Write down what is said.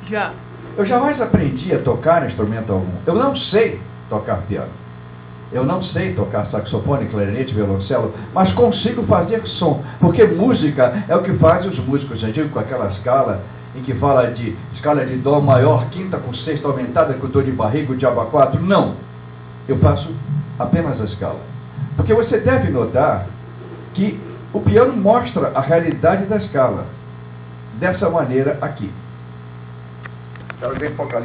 Já. Eu jamais aprendi a tocar instrumento algum. Eu não sei tocar piano. Eu não sei tocar saxofone, clarinete, violoncelo, mas consigo fazer som, porque música é o que faz os músicos antigos com aquela escala em que fala de escala de dó maior, quinta com sexta aumentada, com dor de barriga, o diabo a quatro. Não. Eu faço apenas a escala. Porque você deve notar que o piano mostra a realidade da escala dessa maneira aqui. Ela vem focalizada.